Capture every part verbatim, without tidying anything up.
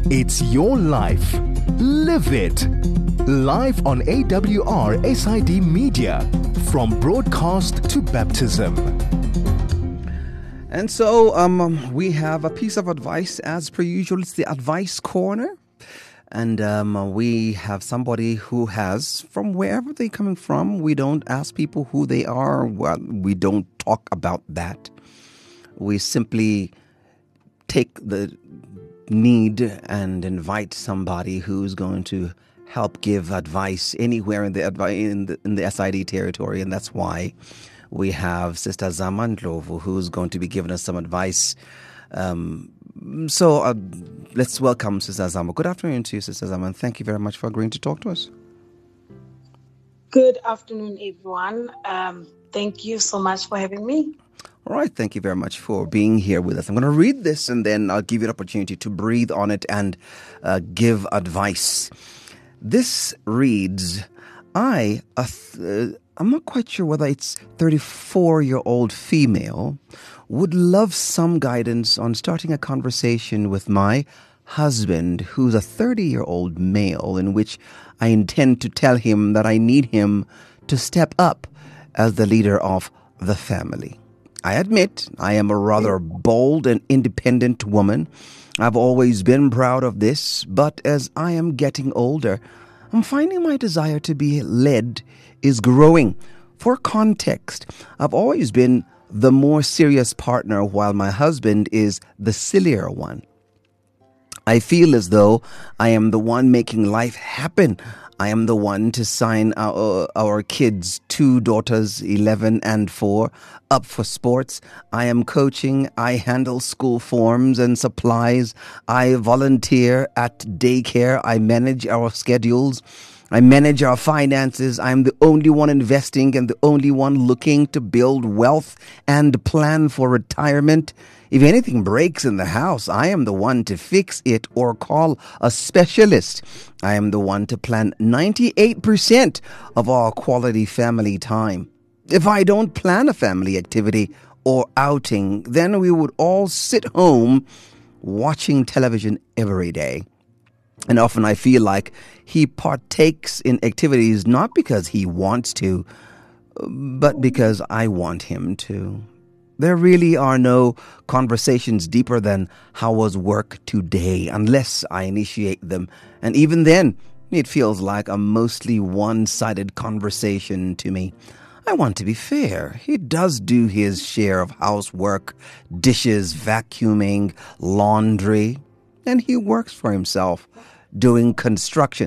It's your life. Live it. Live on A W R S I D Media. From broadcast to baptism. And so um, we have a piece of advice as per usual. It's the Advice Corner. And um, we have somebody who has, from wherever they're coming from, we don't ask people who they are. Well, we don't talk about that. We simply take the need and invite somebody who's going to help give advice anywhere in the in the, in the S I D territory. And that's why we have Sister Zama Ndlovu, who's going to be giving us some advice. Um, so uh, let's welcome Sister Zama. Good afternoon to you, Sister Zama, and thank you very much for agreeing to talk to us. Good afternoon, everyone. Um, thank you so much for having me. All right, thank you very much for being here with us. I'm going to read this and then I'll give you an opportunity to breathe on it and uh, give advice. This reads, I, a th- uh, I'm not quite sure whether it's thirty-four-year-old female, would love some guidance on starting a conversation with my husband, who's a thirty-year-old male, in which I intend to tell him that I need him to step up as the leader of the family. I admit I am a rather bold and independent woman. I've always been proud of this, but as I am getting older, I'm finding my desire to be led is growing. For context, I've always been the more serious partner while my husband is the sillier one. I feel as though I am the one making life happen. I am the one to sign our, our kids, two daughters, eleven and four, up for sports. I am coaching. I handle school forms and supplies. I volunteer at daycare. I manage our schedules. I manage our finances. I am the only one investing and the only one looking to build wealth and plan for retirement. If anything breaks in the house, I am the one to fix it or call a specialist. I am the one to plan ninety-eight percent of our quality family time. If I don't plan a family activity or outing, then we would all sit home watching television every day. And often I feel like he partakes in activities not because he wants to, but because I want him to. There really are no conversations deeper than how was work today unless I initiate them. And even then, it feels like a mostly one-sided conversation to me. I want to be fair. He does do his share of housework, dishes, vacuuming, laundry, and he works for himself doing construction.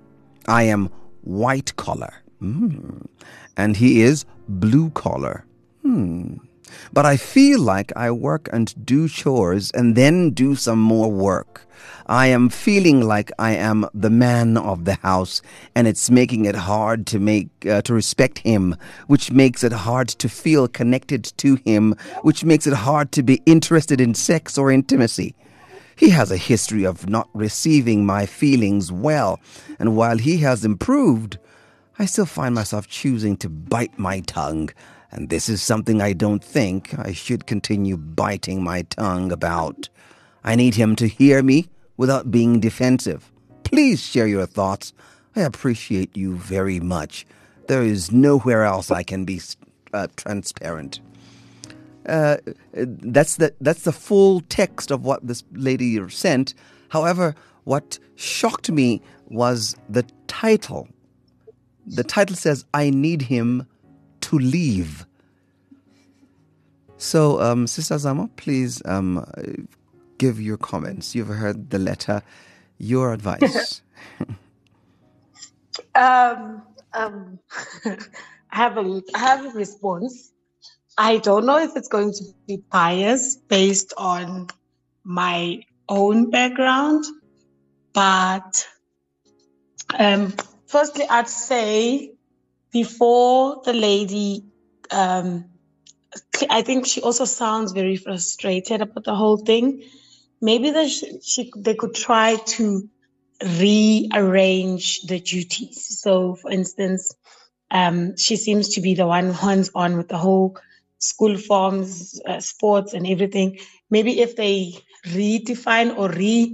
I am white collar, mm. and he is blue collar. Hmm. But I feel like I work and do chores and then do some more work. I am feeling like I am the man of the house, and it's making it hard to make uh, to respect him, which makes it hard to feel connected to him, which makes it hard to be interested in sex or intimacy. He has a history of not receiving my feelings well, and while he has improved, I still find myself choosing to bite my tongue. And this is something I don't think I should continue biting my tongue about. I need him to hear me without being defensive. Please share your thoughts. I appreciate you very much. There is nowhere else I can be uh, transparent. Uh, that's the that's the full text of what this lady sent. However, what shocked me was the title. The title says, I need him to leave. So, um, Sister Zama, please um, give your comments. You've heard the letter. Your advice. um, um, I have a I have a response. I don't know if it's going to be biased based on my own background, but um, firstly, I'd say before the lady, um, I think she also sounds very frustrated about the whole thing. Maybe they, sh- she, they could try to rearrange the duties. So, for instance, um, she seems to be the one hands-on with the whole school forms, uh, sports, and everything. Maybe if they redefine or re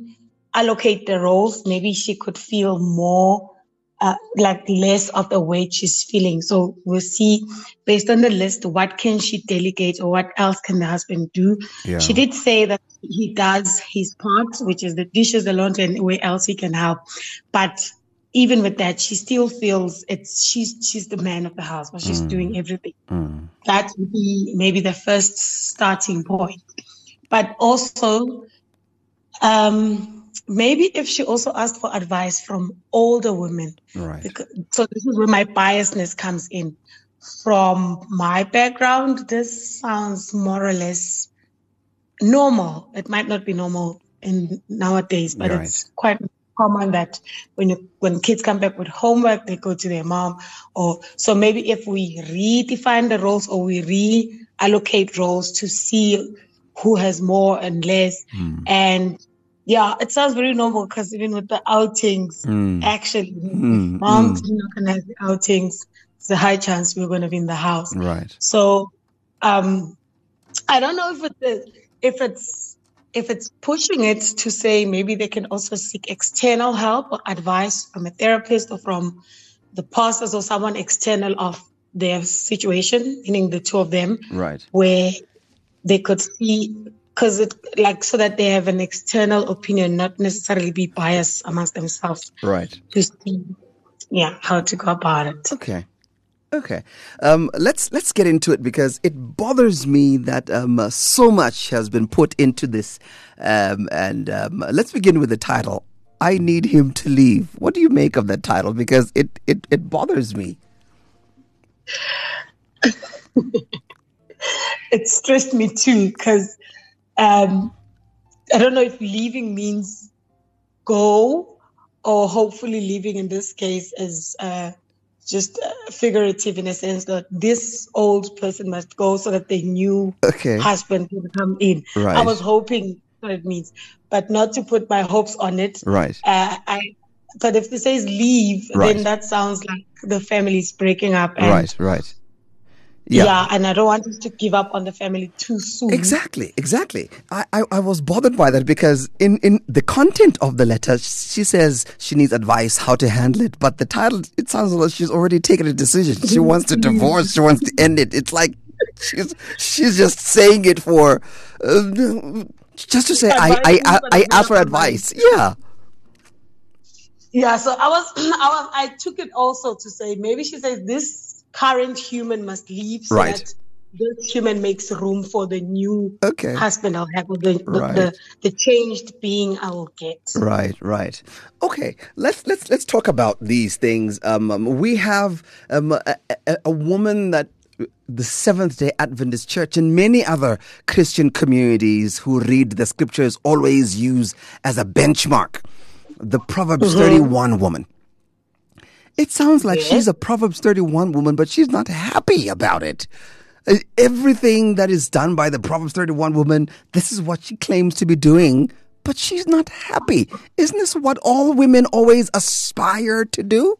allocate the roles, maybe she could feel more, uh, like less of the weight she's feeling. So we'll see, based on the list, what can she delegate or what else can the husband do? Yeah. She did say that he does his part, which is the dishes, the laundry, and where else he can help. But even with that, she still feels it's she's she's the man of the house, but she's mm. doing everything. Mm. That would be maybe the first starting point. But also, um, maybe if she also asked for advice from older women. Right. Because, so this is where my biasness comes in. From my background, this sounds more or less normal. It might not be normal in nowadays, but right. it's quite common that when you, when kids come back with homework, they go to their mom. Or so maybe if we redefine the roles or we reallocate roles to see who has more and less. Mm. And yeah, it sounds very normal because even with the outings, mm. actually, mm. mom's mm. not going to have the outings. It's a high chance we're going to be in the house. Right. So um, I don't know if it's if it's if it's pushing it to say maybe they can also seek external help or advice from a therapist or from the pastors or someone external of their situation, meaning the two of them, right? Where they could see, because it like so that they have an external opinion, not necessarily be biased amongst themselves, right? To see, yeah, how to go about it. Okay. Okay, um, let's let's get into it because it bothers me that um, uh, so much has been put into this, um, and um, let's begin with the title. I need him to leave. What do you make of that title? Because it it, it bothers me. It stressed me too because um, I don't know if leaving means go or hopefully leaving in this case is. Uh, Just uh, figurative in a sense that this old person must go so that the new okay. husband can come in. Right. I was hoping what it means, but not to put my hopes on it. Right. Uh, I, but if it says leave, right. then that sounds like the family is breaking up. And right, right. Yeah. yeah, and I don't want us to give up on the family too soon. Exactly, exactly. I, I, I was bothered by that because in, in the content of the letter, she says she needs advice how to handle it. But the title, it sounds like she's already taken a decision. She wants to divorce. She wants to end it. It's like she's she's just saying it for, uh, just to say, I, I, I, I ask for advice. Yeah. Yeah, so I was, I was, I took it also to say, maybe she says this current human must leave so right. that this human makes room for the new okay. husband I'll have, or the, the, right. the, the changed being I will get. Right, right. Okay, let's let's let's talk about these things. Um, um, we have um, a, a, a woman that the Seventh-day Adventist Church and many other Christian communities who read the scriptures always use as a benchmark, the Proverbs mm-hmm. thirty-one woman. It sounds like yes. she's a Proverbs thirty-one woman, but she's not happy about it. Everything that is done by the Proverbs thirty-one woman, this is what she claims to be doing, but she's not happy. Isn't this what all women always aspire to do?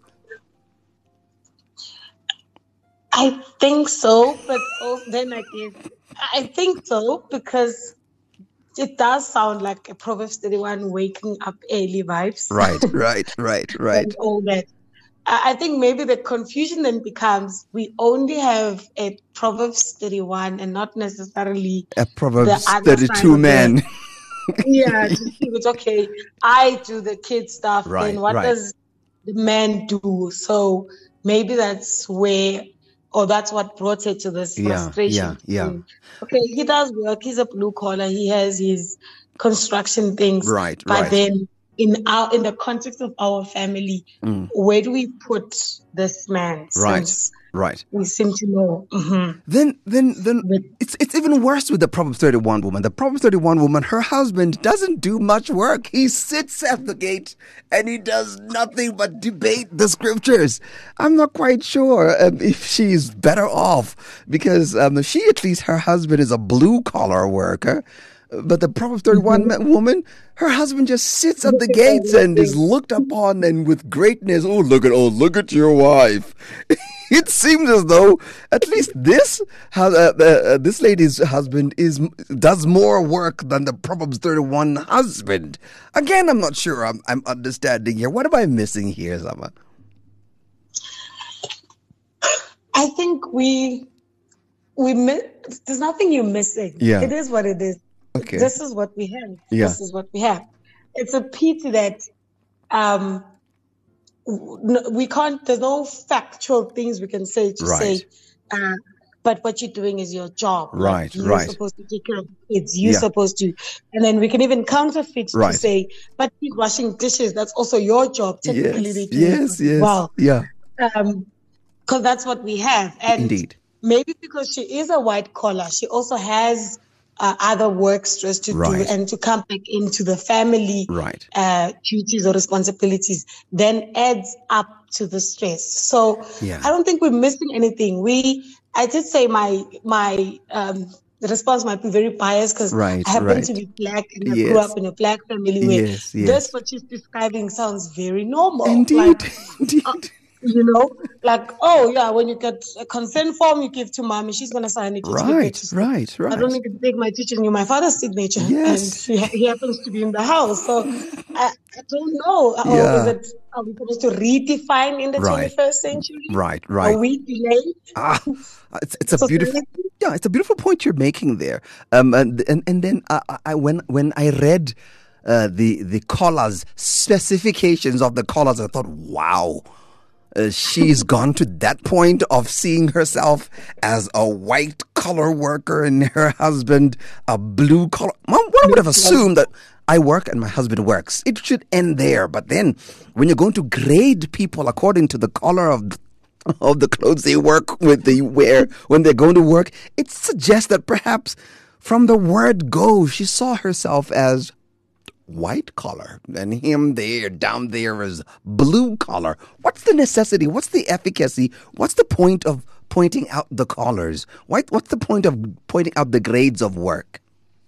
I think so, but then again, I think so because it does sound like a Proverbs thirty-one waking up early vibes. Right, right, right, right. And all that. I think maybe the confusion then becomes we only have a Proverbs thirty-one and not necessarily a Proverbs thirty-two man. Yeah, it's okay. I do the kid stuff. Right, then what right. does the man do? So maybe that's where, or that's what brought her to this yeah, frustration. Yeah, yeah. Okay, he does work. He's a blue collar. He has his construction things. Right, but right. then. In our in the context of our family, mm. where do we put this man? Right, right. We seem to know. Mm-hmm. Then, then, then but, it's it's even worse with the Proverbs thirty-one woman. The Proverbs thirty-one woman, her husband doesn't do much work. He sits at the gate and he does nothing but debate the scriptures. I'm not quite sure um, if she's better off because um, she, at least, her husband is a blue collar worker. But the Proverbs thirty-one mm-hmm. woman, her husband just sits at the gates and is looked upon and with greatness. Oh, look at, oh, look at your wife. it seems as though at least this uh, uh, this lady's husband is does more work than the Proverbs thirty-one husband. Again, I'm not sure I'm, I'm understanding here. What am I missing here, Zama? I think we we miss, there's nothing you're missing. Yeah. It is what it is. Okay. This is what we have. Yeah. This is what we have. It's a pity that um, we can't, there's no factual things we can say to Right. say, uh, but what you're doing is your job. Right, Like, you're right. supposed to take care of kids. You're Yeah. supposed to, and then we can even counterfeit Right. to say, but he's washing dishes. That's also your job. Technically, Yes, they do yes, it yes. well. Yeah, Um, because that's what we have. And indeed. maybe because she is a white collar, she also has uh, other work stress to Right. do, and to come back into the family Right. uh, duties or responsibilities then adds up to the stress. So Yeah. I don't think we're missing anything. We, I did say my my um, the response might be very biased because Right, I happen right. to be black and I Yes. grew up in a black family where Yes, yes. this what she's describing sounds very normal. Indeed, Like, indeed. uh, you know, like, oh yeah, when you get a consent form, you give to mommy, she's gonna sign it. You take it Right, to school. right, I don't right. need to take my teacher and my father's signature, Yes. and he, he happens to be in the house. So I, I don't know. Or Yeah. is it, are we supposed to redefine in the Right. twenty-first century? Right, right. Are we delayed? Ah, it's it's a So beautiful, seriously? yeah, it's a beautiful point you're making there. Um, and and, and then I, I I- when when I read uh, the the collars specifications of the collars, I thought, wow. Uh, she's gone to that point of seeing herself as a white collar worker and her husband a blue collar. One would have assumed that I work and my husband works. It should end there. But then when you're going to grade people according to the color of of the clothes they work with, they wear when they're going to work, it suggests that perhaps from the word go, she saw herself as white collar, and him there down there is blue collar. What's the necessity? What's the efficacy? What's the point of pointing out the collars? Why, what's the point of pointing out the grades of work?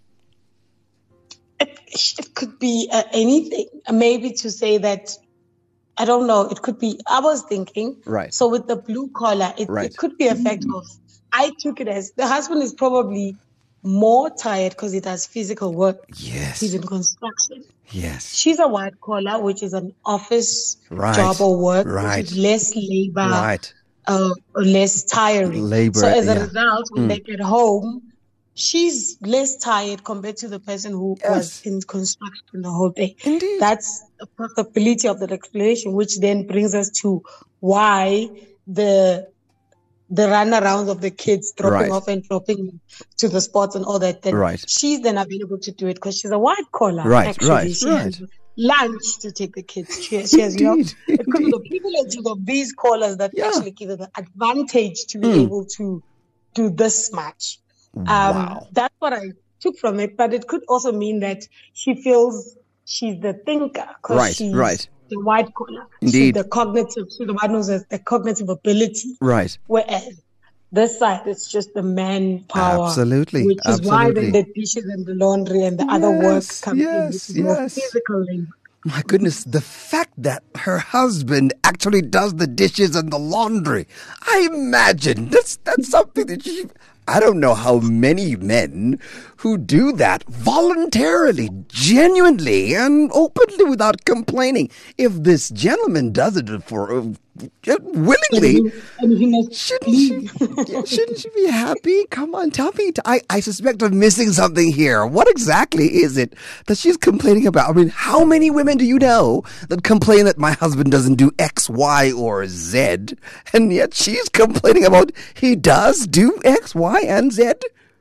It, it could be uh, anything. Maybe to say that, I don't know, it could be, I was thinking, Right. so with the blue collar, it, Right. it could be a fact of, I took it as the husband is probably more tired because he does physical work. Yes. He's in construction. Yes. She's a white collar, which is an office Right. job or work, Right. which is less labor, Right. uh, or less tiring. Labor, So as a yeah. result, when Mm. they get home, she's less tired compared to the person who Yes. was in construction the whole day. Indeed. That's a possibility of that explanation, which then brings us to why the the runarounds of the kids dropping Right. off and dropping to the spots and all that. Then Right. she's then available to do it because she's a white collar. Right, actually. right, She right. has lunch to take the kids. She, she has, you know, Indeed, it could be the indeed. privileges of these callers that Yeah. actually give her the advantage to be Mm. able to do this much. Um, Wow. That's what I took from it, but it could also mean that she feels she's the thinker because Right, she's right. the white collar. Indeed. She's the cognitive, she's the one who has the cognitive ability. Right. Whereas this side, it's just the manpower. Absolutely, Which is why then absolutely. the dishes and the laundry and the other work Yes, come in, yes, which is more yes. physical labor. My goodness, the fact that her husband actually does the dishes and the laundry. I imagine that's that's something that she, I don't know how many men who do that voluntarily, genuinely, and openly without complaining. If this gentleman does it for uh, willingly, And he must shouldn't she, yeah, shouldn't she be happy? Come on, tell me. I, I suspect I'm missing something here. What exactly is it that she's complaining about? I mean, how many women do you know that complain that my husband doesn't do X, Y, or Z? And yet she's complaining about he does do X, Y, and Z?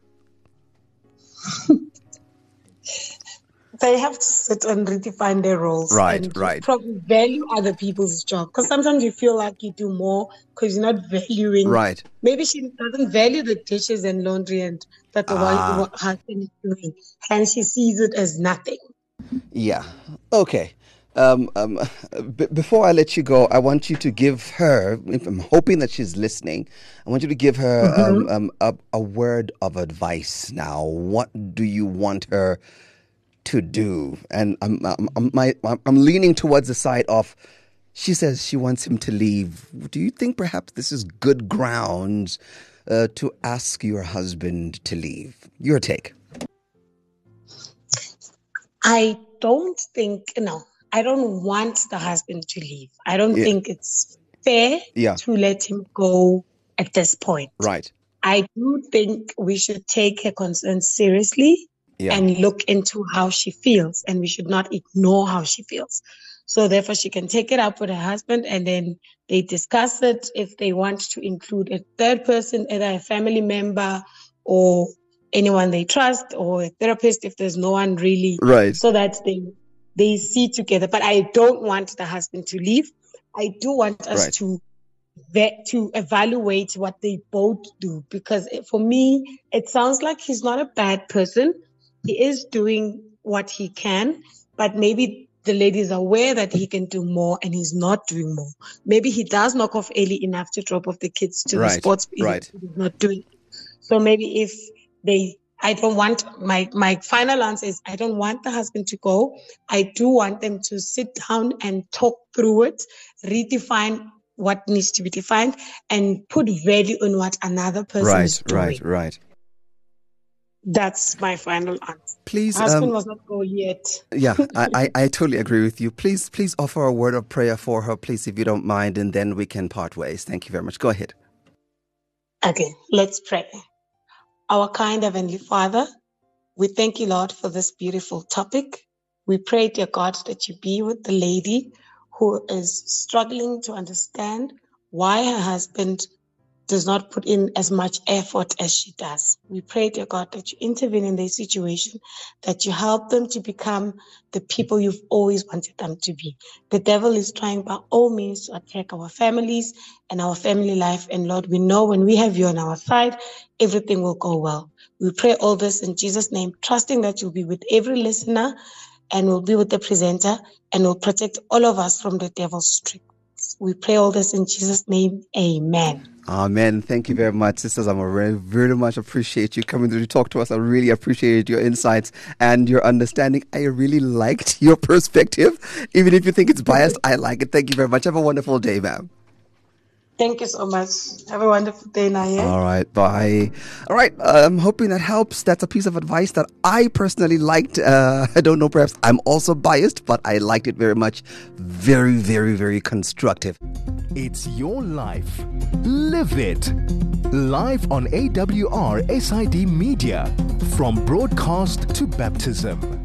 They have to sit and redefine their roles. Right, and right. Probably value other people's job. Because sometimes you feel like you do more because you're not valuing. Right. Maybe she doesn't value the dishes and laundry and that the Ah. one husband is doing. And she sees it as nothing. Yeah. Okay. Um, um, b- before I let you go, I want you to give her, if I'm hoping that she's listening, I want you to give her um, um, a, a word of advice now. What do you want her to do? And I'm, I'm, I'm, my, I'm leaning towards the side of she says she wants him to leave. Do you think perhaps this is good grounds uh, to ask your husband to leave? Your take. I don't think, no, I don't want the husband to leave. I don't Yeah. think it's fair Yeah. to let him go at this point. Right. I do think we should take her concerns seriously Yeah. and look into how she feels, and we should not ignore how she feels. So therefore she can take it up with her husband, and then they discuss it if they want to include a third person, either a family member or anyone they trust, or a therapist if there's no one really, Right. so that they they see together. But I don't want the husband to leave. I do want us Right. to vet, to evaluate what they both do, because it- for me it sounds like he's not a bad person. He is doing what he can, but maybe the lady is aware that he can do more and he's not doing more. Maybe he does knock off early enough to drop off the kids to Right, the sports, right. he's not doing it. So maybe if they, I don't want, my, my final answer is I don't want the husband to go. I do want them to sit down and talk through it, redefine what needs to be defined, and put value on what another person is Right. doing. Right. Right. That's my final answer. Please. Husband Um, was not go yet. yeah, I, I, I totally agree with you. Please, please offer a word of prayer for her, please, if you don't mind, and then we can part ways. Thank you very much. Go ahead. Okay, let's pray. Our kind Heavenly Father, we thank you, Lord, for this beautiful topic. We pray, dear God, that you be with the lady who is struggling to understand why her husband does not put in as much effort as she does. We pray, dear God, that you intervene in their situation, that you help them to become the people you've always wanted them to be. The devil is trying by all means to attack our families and our family life. And Lord, we know when we have you on our side, everything will go well. We pray all this in Jesus' name, trusting that you'll be with every listener and will be with the presenter and will protect all of us from the devil's tricks. We pray all this in Jesus' name. Amen. Amen. Thank you very much, Sisters. I very, very much appreciate you coming through to talk to us. I really appreciated your insights and your understanding. I really liked your perspective. Even if you think it's biased, I like it. Thank you very much. Have a wonderful day, ma'am. Thank you so much. Have a wonderful day, Naya. All right. Bye. All right. Uh, I'm hoping that helps. That's a piece of advice that I personally liked. Uh, I don't know, perhaps I'm also biased, but I liked it very much. Very, very, very constructive. It's your life. Live it. Live on A W R S I D Media. From broadcast to baptism.